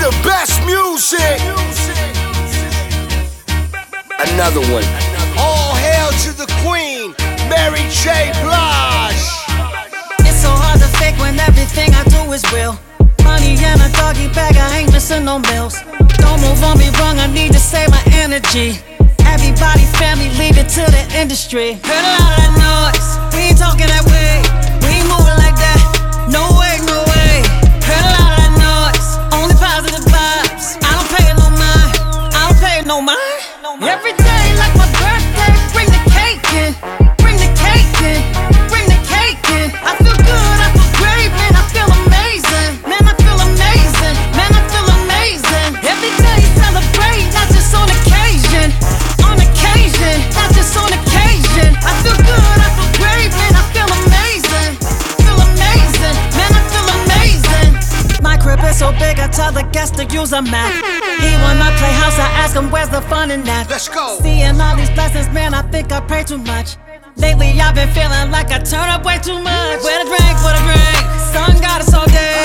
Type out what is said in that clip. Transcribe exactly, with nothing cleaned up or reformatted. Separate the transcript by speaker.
Speaker 1: the best music. Another one. All hail to the queen, Mary J. Blige.
Speaker 2: It's so hard to fake when everything I do is real. Money in a doggy bag, I ain't missing no meals. Don't move on me wrong, I need to save my energy. Everybody, family, leave it to the industry. Heard a lot of that noise, we ain't talking that way. We ain't moving like that, no way, no way. Heard a lot of that noise, only positive vibes. I don't pay no mind, I don't pay no mind. Every day like my birthday, bring the cake in. Bring the cake in, bring the cake in. I feel good, I feel great, man, I feel amazing. Man, I feel amazing, man, I feel amazing. Every day celebrate, not just on occasion. On occasion, not just on occasion. I feel good, I feel great, man, I feel amazing. Feel amazing, man, I feel amazing. My crib is so big, I tell the guests to use a map. He wanna play house, I ask him where's the fun in that.
Speaker 1: Let's go.
Speaker 2: Seeing all these blessings, man, I think I pray too much. Lately I've been feeling like I turn up way too much. Where the drink, where the drink? Sun got us all day.